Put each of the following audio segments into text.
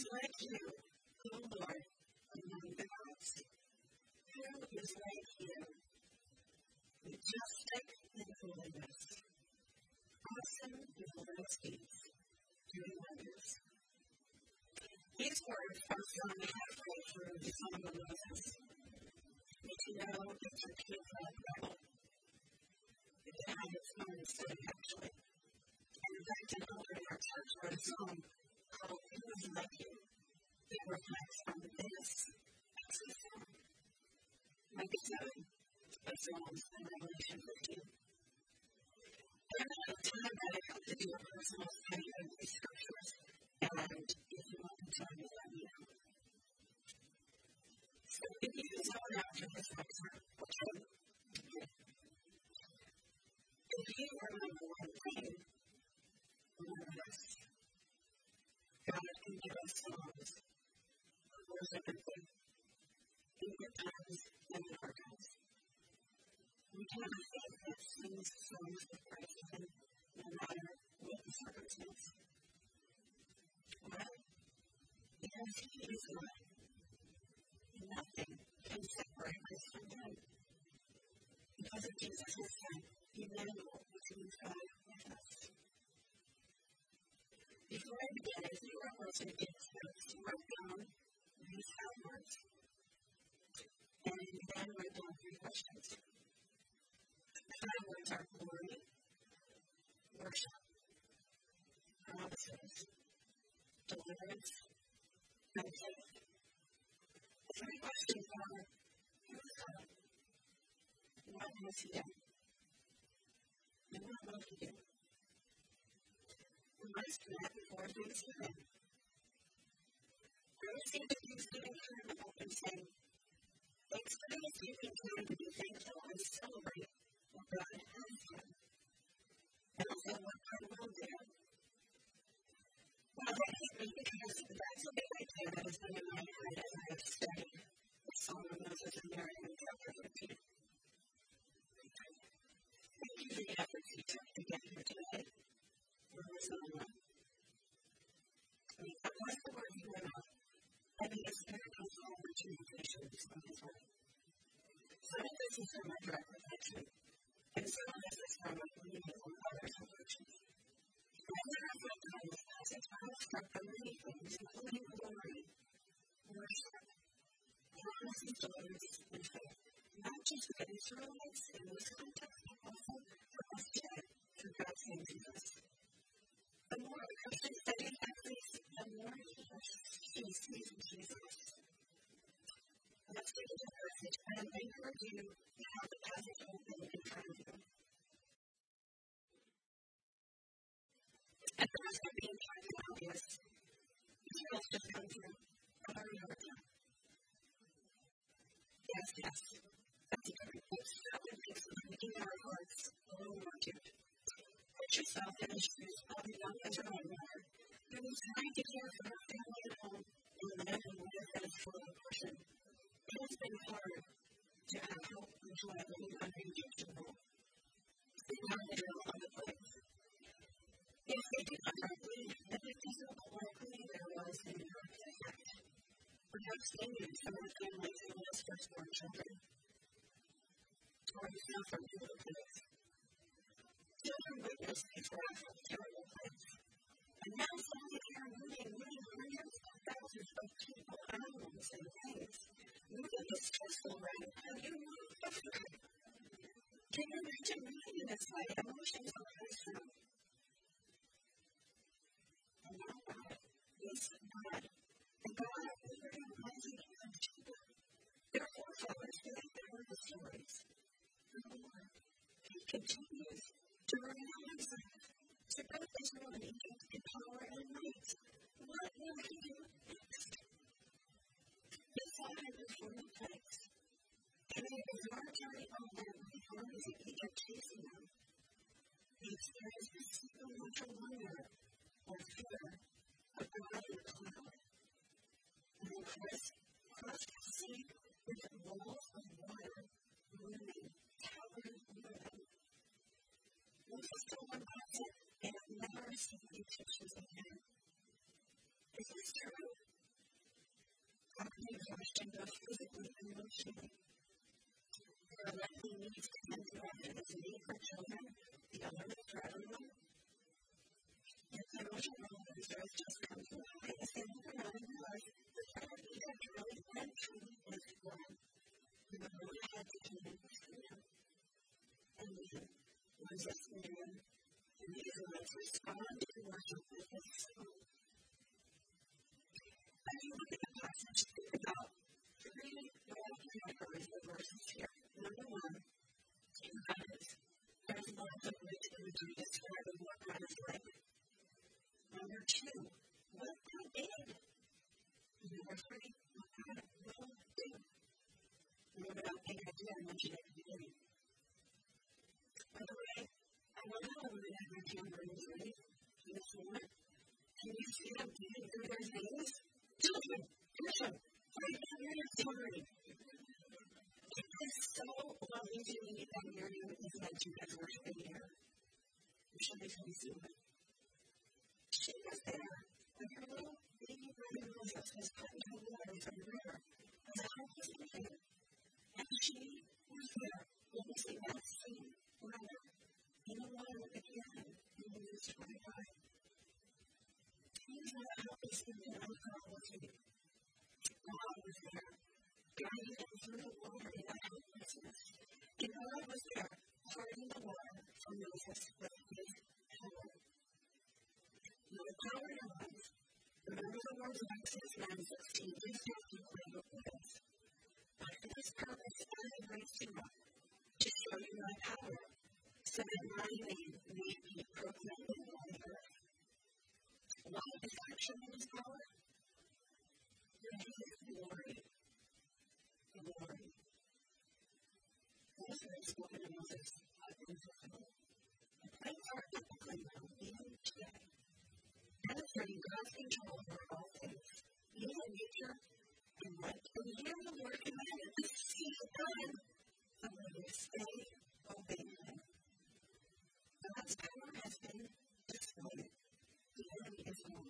like you, O Lord, among the gods. Who is like you? Majestic in holiness, awesome in all his deeds, doing wonders. These words are from halfway through the Song of Moses, which you know is a K-pop rebel. It had its own study, actually. And in fact, an elder in our church wrote a song called Who is Like You? It reflects on this Exodus song. Micah 7, of Psalms, and Revelation 15. I don't have time right now to do a personal study of these scriptures, and if you want to join me, let me know. So if you zone out for this next one, okay? If you remember one thing, remember this. God can give us songs of worship and faith in good times and in hard times. We can have faith that sings songs of praise to Him no matter what the circumstance. Why? Because He is God. Nothing can separate us from Him. Because of Jesus, His Son, Emmanuel, which means God with us. Before I begin, if you are a person who gets notes, write down these 5 words. And then write down 3 questions. The 5 words are glory, worship, promises, deliverance, and faith. The 3 questions are, who is God? What has He done? And what will He do? We must connect before Thanksgiving. I received a Thanksgiving card and open saying, Thanksgiving is giving time to be thankful and celebrate what God has done, and also what God will do. Well, that is me because that's a big idea that has been in my head as I have studied the Song of Moses and Mary in chapter 15. Thank you for the efforts you took to get here today. Where was the one? Unless the word you went off, I think it's very helpful for communications on His word. Some of this is from my direct reflection, and some of this is from my reading from others' reflections. As I reflect on this passage, I was struck by many things, including glory, worship, promises, deliverance, and faith. Not just for the Israelites in this context, but also for us today, through God's hand in us. The more a Christian studies Exodus, the more he sees Jesus. Let's get into the passage, and I encourage you to have the passage open in front of you. At the risk of being kind of obvious, Israel's just come through a very hard time. Yes. That's a good point. That would make some making our hearts a little more cute. Put yourself in the shoes of a young Israelite woman who was trying to care for her family at home and live in a life that is full of oppression. It has been hard to have hope and joy living under Egyptian rule. They have Israel on the place. If they did not believe that it is so likely there was an inherent effect. Perhaps they knew some of the families who lost firstborn children. Or who fell from evil places. Children witnessed these wrathful, terrible plagues. And now suddenly they are moving hundreds of thousands of people, animals, and things. Moving is stressful, right? And you move differently. Can you imagine reading in this way? Emotions are personal. And now God is God. And God is very mighty and people. Their forefathers lived their own stories. And the Lord, He continues to reveal Himself to both Israel and Egypt in power and might. What will He do next? He fought in the 40 plagues, and in the military of them, the armies of Egypt chasing them. He experienced the supernatural wonder or fear of God in the cloud. And then Christ crushed the sea with walls of water, looming, towering over them. Moses told them about it, and have never seen these pictures again. Is this true? acting, question, both physically and emotionally. There are likely needs to come throughout as a need for children, the element for everyone. If the emotional reserve just comes from the same around in life, the therapy that really went through was born. We were really had to commit to freedom. And then, Moses knew, and the Israelites responded to worship with this song. As you look at the passage, think about three broad categories of verses here. Number one, God is. There's lots of ways that we can describe what God is like. Number two, what God did. Number three, what God will do. Remember that big idea I mentioned at the beginning. By the way, I love how we have our tambourines ready for this moment. Can you see them beating through their names? Children, right here your tambourine. It is so lovely to me that Miriam is meant to as worshiping here. I'm sure they can see her. She was there when her little baby brother Moses was put into the water from the river. As I was leaving, and she was there witnessing that same brother in the water again in Moses 25. Things that help us think about God was there. God was there, guiding them through the water in that helplessness. And God was there, parting the water for Moses with his power. Now, the power in our lives, remember the words of Exodus 9:16, please don't keep playing with this. But for this purpose, I have raised you up to show you my power, so that my name may be proclaimed in all the earth. What is actually his power? His glory. Glory. This is spoken of Moses at fulfilled. The plates are typically known even today. Demonstrating God's control over all things, even nature and life. And here the Lord commanded to see done, and when we stay obeying Him. God's power has been displayed. The enemy is won.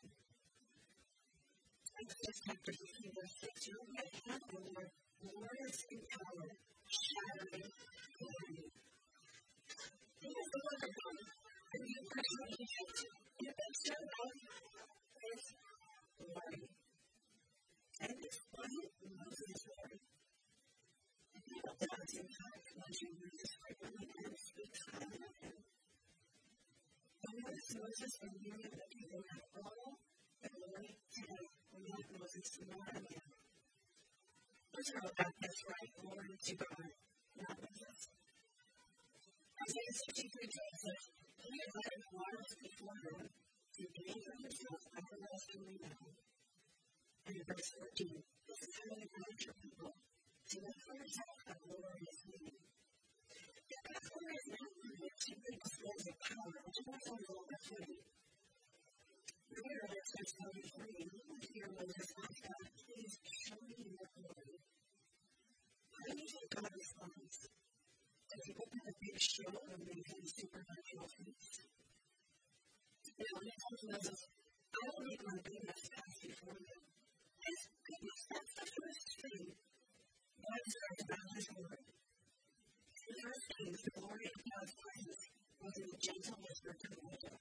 Exodus chapter 15, verse 6, your right hand, O Lord, glorious in power, shattering the enemy. This is the word of God. And you bring Egypt in a picture of His glory. And displayed Moses' glory. The people does in fact mention Moses frequently and speaks highly of him. But notice Moses and Miriam that people have all the glory today. We have Moses not again. Israel got this right, glory to God, not Moses. Isaiah 63 tells us, He has let the waters before him, to gain for himself everlastingly now. And in verse 14, this is how He brought your people, to look for Himself a glorious name. If God's glory is not limited to the displays of power, which is also a little bit funny. Later in Exodus 33, we hear Moses ask God, please show me your glory. How do you think God responds? Does He open a big show and maintain supernatural feats? Now, when He tells Moses, I will make my goodness pass before you. His goodness, that's the first thing God describes about His word. The first thing is the glory of God's presence was in the gentle whisper to Moses.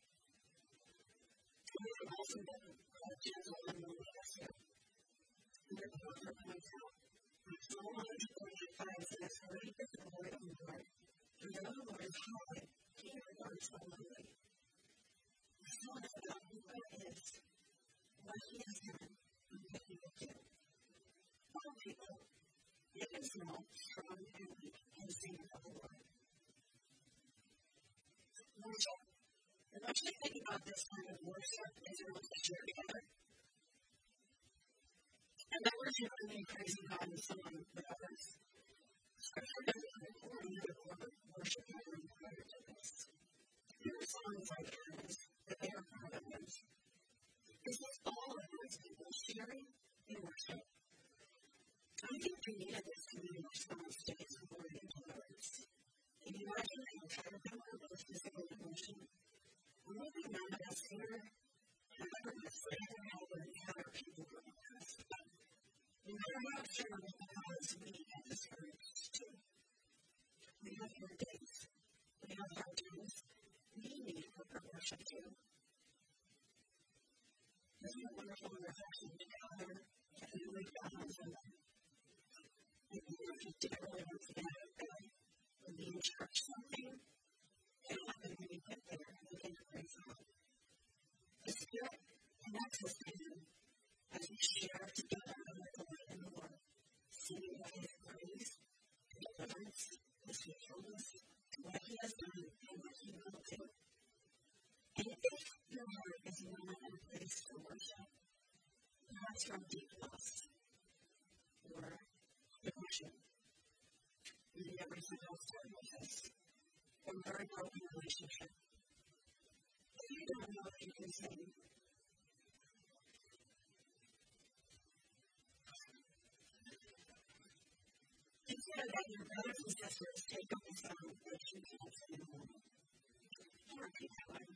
We have also been gentle and melodious here. And the prophet points out, in Psalm 145 says, great is the glory of the Lord, and though the Lord is high, He regards the lowly. This is about who God is, what He has done, and what He will do. All people, big and small, strong and weak, can sing about the Lord. Worship. And I should think about this kind of worship as a relationship together. And that we're generally praising God in song with others. Scripture doesn't record either worship or prior to this. There are songs like hymns that they are part of them. This is all of God's people sharing in worship. I think we needed this community response to His glory and deliverance. Can you imagine how caterpillar was physical emotion? Maybe none of us here have ever been afraid of how we encounter people from the past. generally because we get discouraged too. We have good days. We have hard times. We need corporate worship too. Isn't it wonderful reflection to gather and really God on Sunday? Maybe if you did it really once again, would be in church something. It happened when you get there and begin to praise God. The Spirit connects us to Him as we share together in the glory of the Lord, singing of His praise, His deliverance, His faithfulness, what He has done and what He will do. And if your heart is not in a place for worship, perhaps from deep loss or depression, maybe everything else started with this, or a very broken relationship, if you don't know if you can sing, consider that your brothers and sisters take up a song that you can't sing alone. Repeat that one.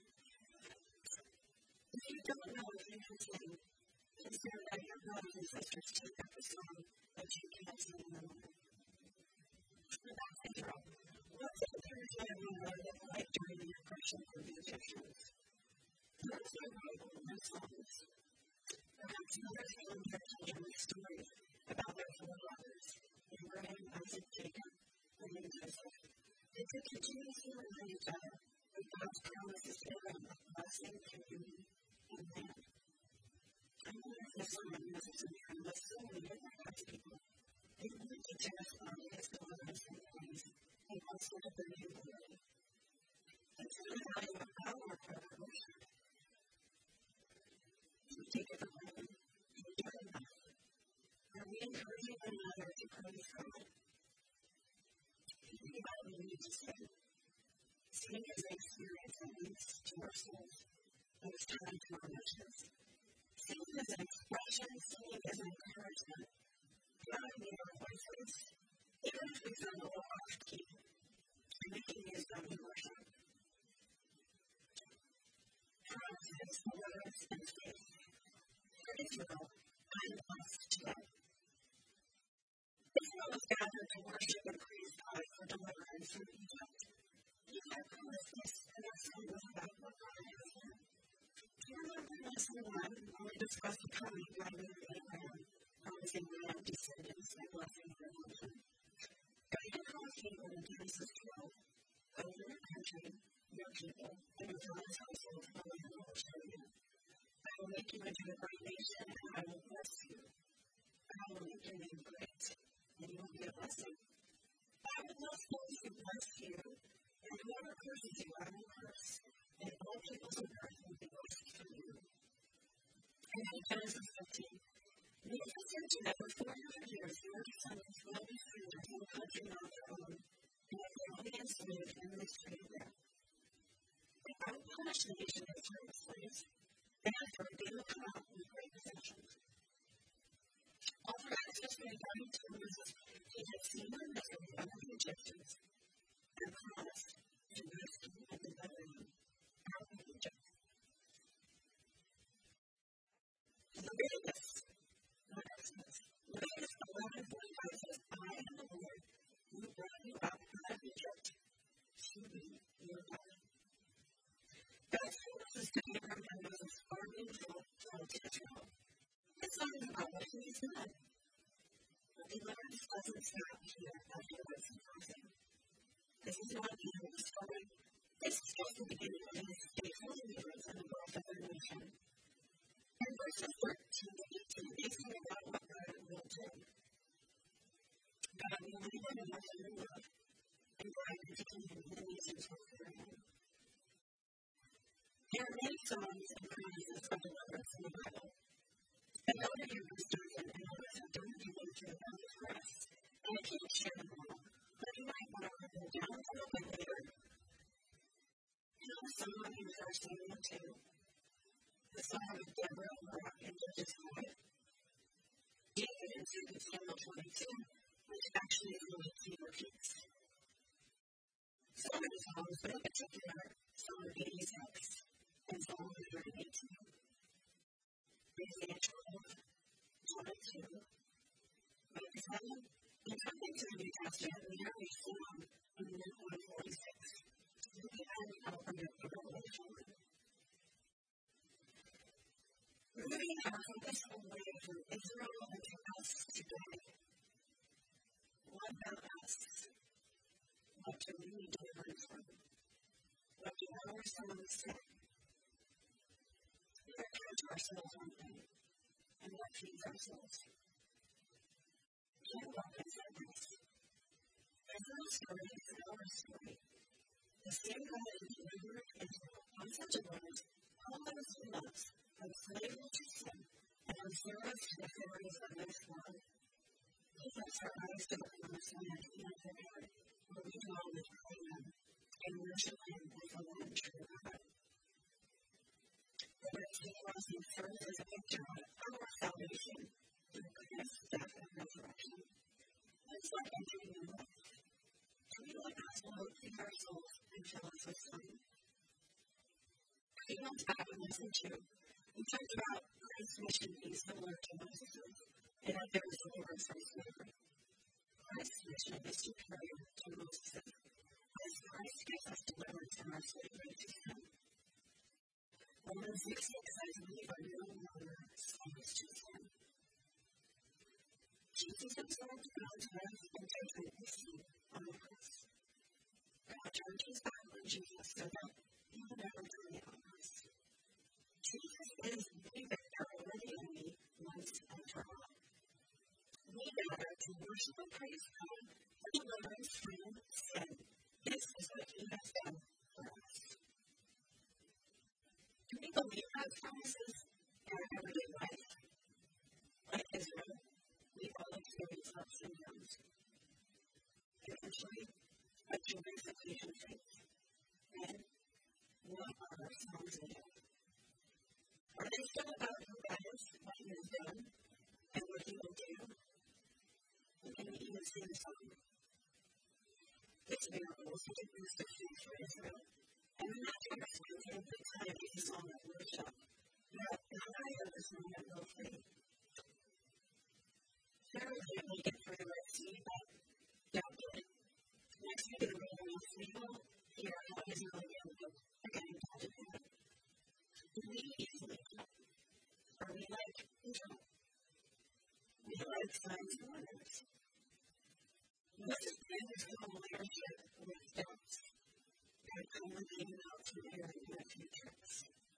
If you don't know if you can sing, consider that your brothers and sisters take up a song that you can't sing alone. That's intro. What's the third time you know that life during your depression or musicians? Perhaps you wrote new songs. Perhaps you are feeling your children stories about their four brothers, Abraham, Isaac, Jacob, and Joseph. Did you continuously remind each other that God's promises to them of blessing, communion, and land? I wonder if this song must have been with so many different kinds of people. They want to testify His deliverance and praise, and also to bring Him glory. And to the value of our corporate worship, we take it for granted and do it enough. Are we encouraging one another to praise God? Think about what we need to say. Singing is an experience that leads to our souls, and it's tied to our emotions. Singing is an expression, singing is an encouragement. God made our voices, even if we feel a little off key, and we can use them in worship. Praise is the words and faith. For Israel, I am lost today. Israel was gathered to worship and praise God for deliverance from Egypt. He had promised this, and their sin was about what God has done. Do you remember lesson 1 when we discussed the coming God of Abraham, promising land, descendants, and blessing their nation? God had promised Abram in Genesis 12, go to your country, your people, and your father's household to the land I will show you. I will make you into a great nation, and I will bless you. I will make your name great, and you will be a blessing. I will bless those who bless you, and whoever curses you, I will curse, and all peoples on earth will be blessed through you. And in Genesis 15, we consider that for 400 years your descendants will be strangers in a country not their own, and they will be enslaved and mistreated there. But I will punish the nation that serves slaves, and after they will come out with great possessions. All through Exodus 35 to Moses, he had seen the misery of the Egyptians and promised to rescue and deliver them out of Egypt. Leviticus 11:45 says, I am the Lord who brought you out of Egypt to be your God. God's promises to Abraham and Moses are being told to Israel. It's not about what He's done. But deliverance doesn't stop here after what's passing. This is not the end of the story. This is just the beginning of His faithful deliverance and the growth of their nation. In verses 13 to 18, they say about what God will do. God will lead them in love and guide them to Him in the nations before Him. There are many songs and promises of deliverance in the Bible. I know that your sisters and others have done something to the Bible for us, and I can't share them all, but you might want to write them down a little bit later. You know the song in 1 Samuel 2? The song of Deborah, Barak, and Judges 5? David in 2 Samuel 22, which actually only 2 repeats. Some of the songs, but in particular, Psalm 86 and Psalm 118. Isaiah 12, 22, In coming to the New Testament, we have a form in Luke 1:46. We have a revelation. Moving our focus away from Israel and to us today. What about us? What do we need to learn from? What do our songs say? We are true to ourselves, aren't we? And what feeds ourselves? Can't walk inside this. Israel's story is our story. The same God who delivered Israel on such a moment, all those who loves, and slaves to sin, and reserves to the authorities of this world. He sets our eyes to the promised land in the Lord, where we dwell with Him, and worship Him as the one true God. The Lord Jesus and serves as a picture of our salvation through Christ's death and resurrection. It's like entering a life. To be like gospel hope in our souls and fill us with fun. A few months back in lesson 2, we talked about Christ's mission being similar to Moses' and that there was deliverance from slavery. Christ's mission is superior to Moses' as Christ gives us deliverance from our slavery to sin. Romans 6 says we are no longer slaves to sin. Jesus absorbed God's wrath and judgment we see on the cross. God turned His back on Jesus so that He would never turn it on us. Jesus is the victor over the enemy once and for all. We gather to worship and praise God for deliverance from sin. This is what He has done for us. Do we believe God's promises in our everyday life? Like Israel, we all experience ups and downs. Eventually, a joyous occasion fades. And what are our songs about? Are they still about who God is, what He has done, and what He will do? And can we even sing a song? This miracle was particularly special for Israel. And in that text, we can put time in the song of worship. Yet, the high of this moment will fade. Certainly, we get through the Red Sea, but don't get it. Next week in the wilderness, we will hear how Israel again touches Him. Do we easily come? Are we like Israel? We like signs and wonders. Moses began his leadership with doubts. And only came out to air in their futures.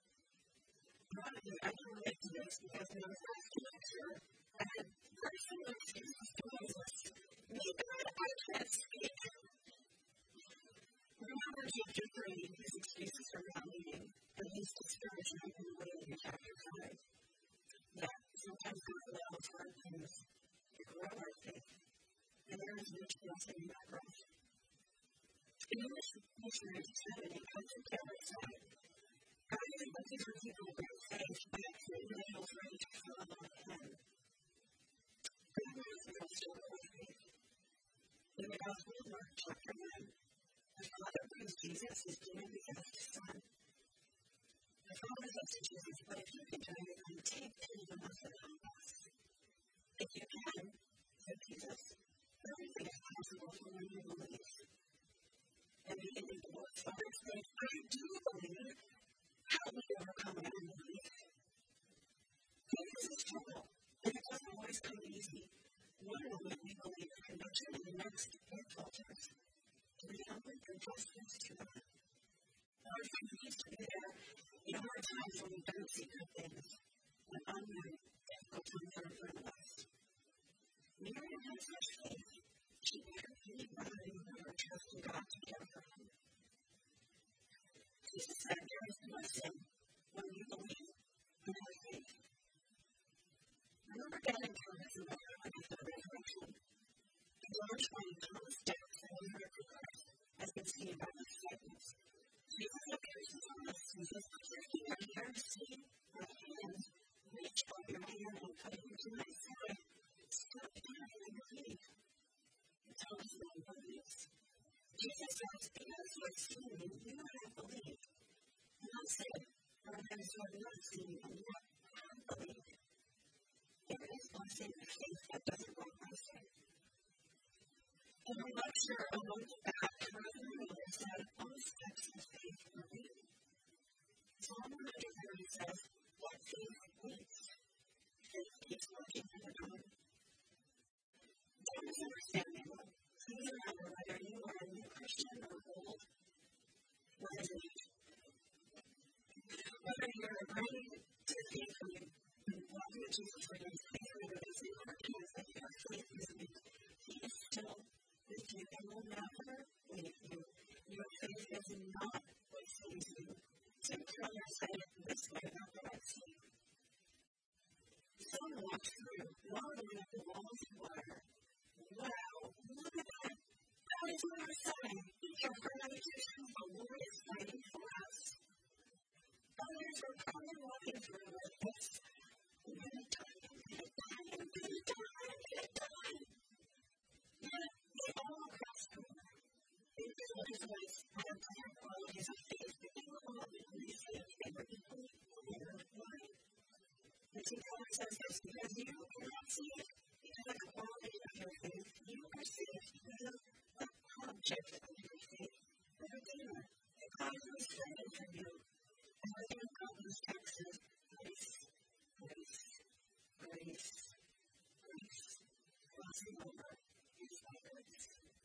I can relate to this because when I was last teacher, I had very similar excuses to Moses. Me, God, I can't speak. Remember chapter 3, his excuses for not leading, and his discouragement in waiting in chapter 5. That sometimes God allows hard things to grow our faith, and there is much blessing in that growth. In this missionary study, I together said, God is looking for people of great faith, but they are afraid to follow Him. God wants to restore our faith. In the Gospel of Mark, chapter 1, the Father brings Jesus, His demon-possessed Son. The Father says to Jesus, but if you can turn it and take the demon from us. If you can, said Jesus, everything is possible for when you believe. And beginning to look forward to say, I do believe. How do we overcome our unbelief? Faith is a struggle, and it doesn't always come easy. One moment we believe for conviction, and the next it falters. Do we humble and justice to God? Our faith needs to be there in hard times when we don't see good things, when unknown, difficult times are in front of us. Miriam had such faith. She carefully valued her trust in God to care for Him. Jesus said there is blessing when we believe in our faith. Remember getting Thomas in the morning after the resurrection. The large one Thomas doubts and we heard from Christ, as been seen by the disciples. Jesus appears to Thomas and says, "You are here to see my hands. Reach out your hand and put it into my side. Stop doubting and believe." Thomas then believes. Jesus says, because you have seen me, you have believed. Not said, for those who have not seen and yet have believed. There is blessing in faith that doesn't walk by sight. In a lecture a month back, President Miller said all steps of faith are weak. Psalm 130 says, what faith is? Faith keeps working for the God. That is understandable. Please remember whether you are a new Christian or old, what is it? Whether you're ready to think or you walk with Jesus or you think or you see or can't say your faith is weak, He is still with you and will never leave you. Your faith is not what saves you. Tim Keller said it this way about the Red Sea. Some walked through, wallowing up the walls of water. Wow, look at that. That is what I'm saying. Your persecution, the Lord is fighting for us. Others are probably walking through with this. I'm going to die, I'm going to die, I'm going to die, I'm going to die. Yet, they all across the world. They feel His voice and entire qualities of faith that they were all equally safe. They were equally aware of life. And Tim Keller says this, because you cannot see it, because of the quality of your faith, you are saved through the object of your faith, the Redeemer, the God who is fighting for you. And within all these texts is grace, grace, grace, grace, crossing over His fingers.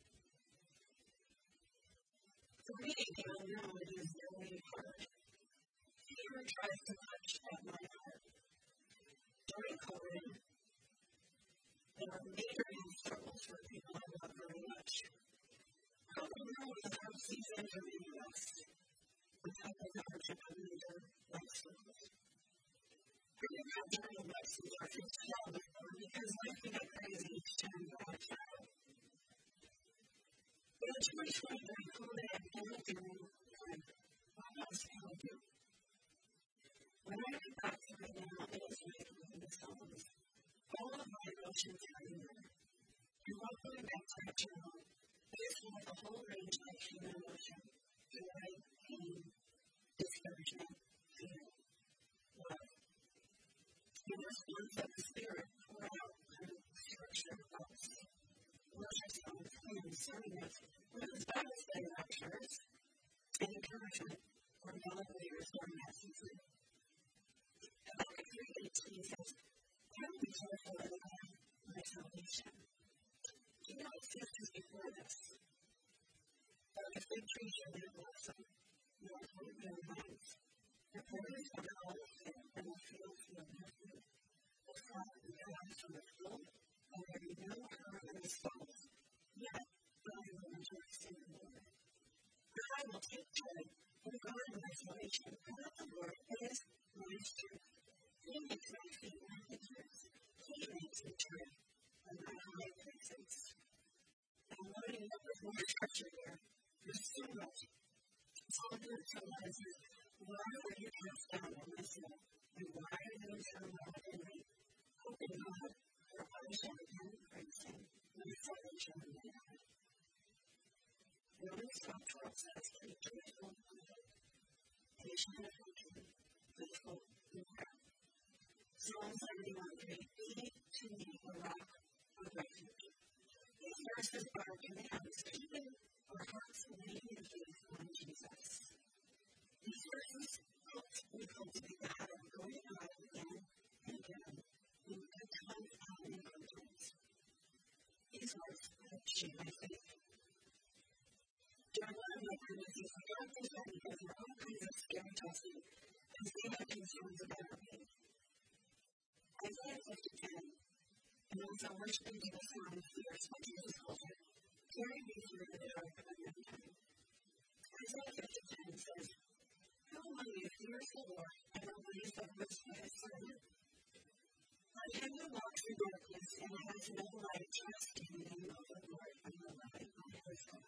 For me, I know it is really hard. Fear tries to touch at my heart. During COVID, there were major health struggles for people I love very much. Probably know the health season in the U.S. with couples that are having major life struggles. I didn't have journal lessons or things to tell before because life can get crazy each time you have a child. But in 2020, during COVID, I felt doing what else can I do? When I look back to it now, it is like within the songs. All of my emotions are in there. And while going back to that journal, it is like a whole range of human emotion, joy, pain, discouragement, fear, love. In response of the Spirit, pour out through scripture, thoughts, worship songs, hymns, sermons, women's Bible study lectures, and encouragement for fellow believers during that season. Habakkuk 3:18 says, I will be joyful in God, my salvation. Do not cease before this. But the fig tree shall not blossom, nor fruit their vines. The borders of the olive field and the fields of their fruit. The flock will dry from the flow, and there be no herb in the stalls. Yet I will rejoice in the Lord. I will take joy in God my salvation, for the Lord is my strength. He makes my feet like the deer's. He makes me true in my high places. I'm loading up with more scripture here. There's so much. It's all good to realize that why are you cast down on my soul? And why are you so loud in me? Hoping God, for I shall again praise Him, my salvation and my God. Romans 12:12 says, keep joyful in hope, patient in affliction, faithful in prayer. Psalm 71:3, be to me a rock of refuge. These verses are commands, keeping our hearts laying in faith on Jesus. These verses help me cultivate the habit of going to God again and again in good times and in good times. These words help shape my faith. During one of my pregnancies, my doctors told me that there are all kinds of scary testing as they had concerns about our faith. Isaiah 50:10, and as I worship into the sound of fear, what Jesus calls it, carry me through the dark of the nighttime. Isaiah 50:10 says, how among you fears the Lord and obeys the voice of His servant? Let him who walks in darkness and has no light trust in the name of the Lord and rely on His God.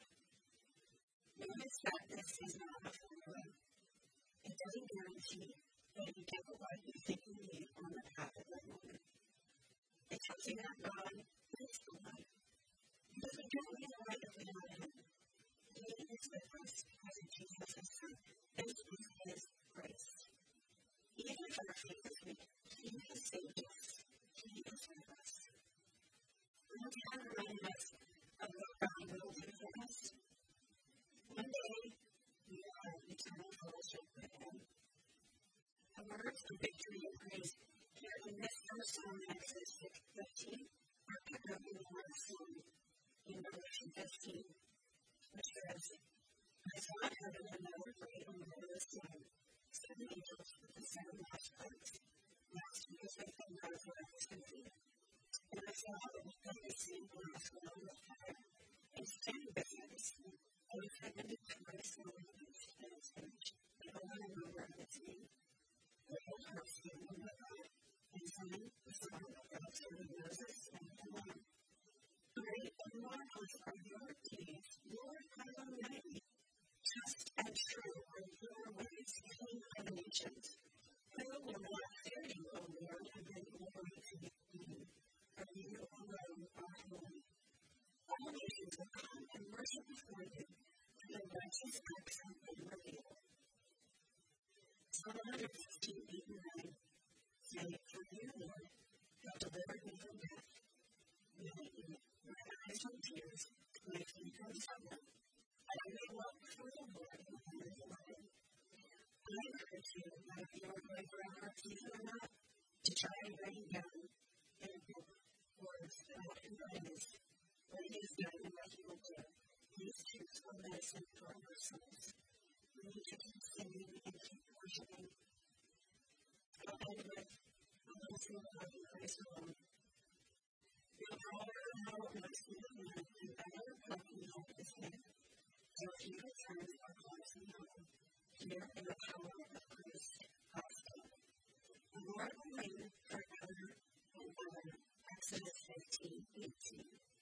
Notice that this is not a formula. It doesn't guarantee that you get the light you think you need on the path of the moment. It tells you that God is the light. But we don't need a light if we know Him. He is with us as Jesus has said. This is His grace. Even if our faith is weak, He has saved us. He is with us. And we have reminded us of what God words of victory and praise here in this first song, Exodus 6:15, are picked up in the last song in Revelation 15, which says, I saw in heaven another great and marvelous sign, 7 angels with the 7 last because they come out of the ecstasy. And I saw that the very same glass filled with fire, and standing beside the sea, and it had been declared a small beast and its image, and all the number of its name. The whole house filled with God, and sang the song of God serving Moses and the Lamb. Great and marvelous are your deeds, Lord God Almighty. Just and true are your ways, King of the nations. Who will not fear you, O Lord, and bring glory to your name? For you alone are holy. All nations will come and worship before you, for the righteous acts have been revealed. Psalm 115, 8 and 9 say, For you, Lord, have delivered me from death. My eyes from tears, my feet from sorrow. I may walk before the Lord in the land of the living. I encourage you, that if you are going for a heart season or not, to try and write down in a book words about who God is, what He has done, and what He will do. These truths are medicine for our souls. We need to keep singing and keep worshiping. I'll end with a little song about the Christ alone. The power of how it must be the man who ever put me on His head. So if you return our hearts and home, here in the power of Christ gospel. The Lord will reign forever and ever. Exodus 15:18.